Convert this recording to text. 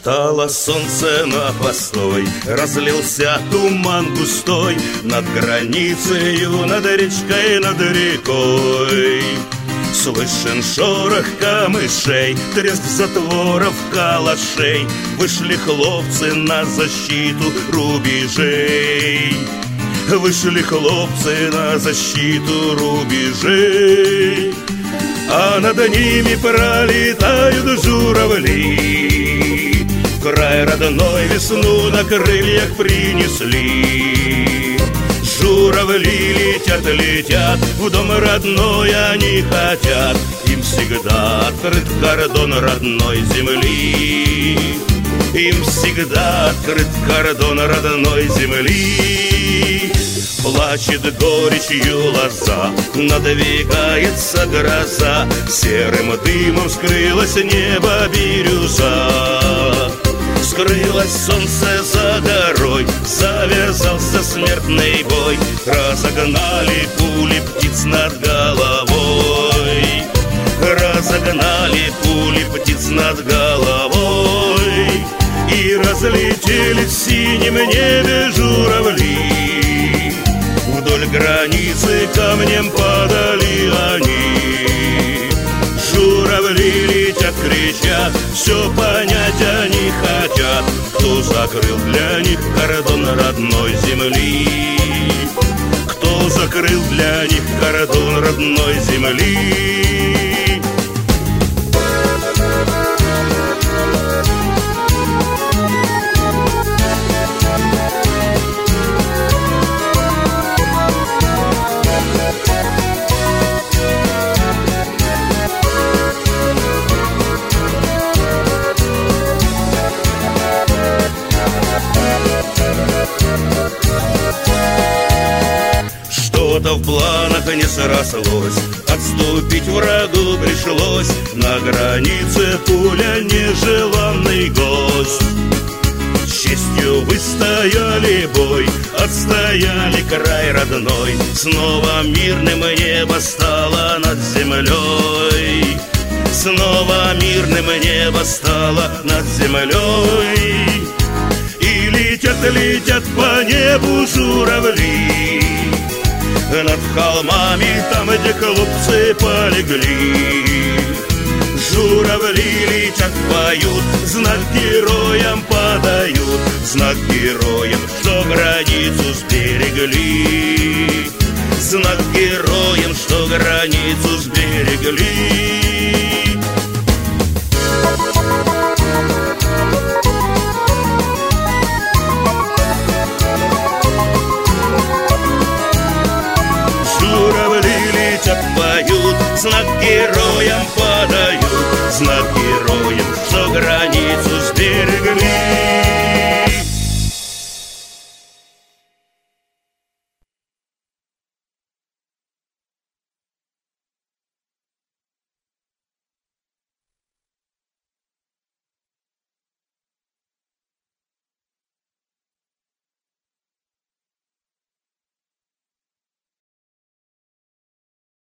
Встало солнце на постой, разлился туман густой над границею, над речкой, над рекой. Слышен шорох камышей, треск затворов калашей. Вышли хлопцы на защиту рубежей. Вышли хлопцы на защиту рубежей. А над ними пролетают журавли. В край родной весну на крыльях принесли. Журавли летят, летят, в дом родной они хотят. Им всегда открыт кордон родной земли. Им всегда открыт кордон родной земли. Плачет горечью лоза, надвигается гроза. Серым дымом скрылось небо бирюза. Скрылось солнце за горой, завязался смертный бой. Разогнали пули птиц над головой. Разогнали пули птиц над головой. И разлетели в синем небе журавли. Вдоль границы камнем падали они. Журавли летят, кричат, все понять они хотят. Кто закрыл для них кордон родной земли? Кто закрыл для них кордон родной земли? Что-то в планах не срослось, отступить врагу пришлось. На границе пуля нежеланный гость. С честью выстояли бой, отстояли край родной. Снова мирным небо стало над землей. Снова мирным небо стало над землей. И летят, летят по небу журавли. Над холмами, там, где хлопцы полегли. Журавли летят, поют, знак героям подают. Знак героям, что границу сберегли. Знак героям, что границу сберегли.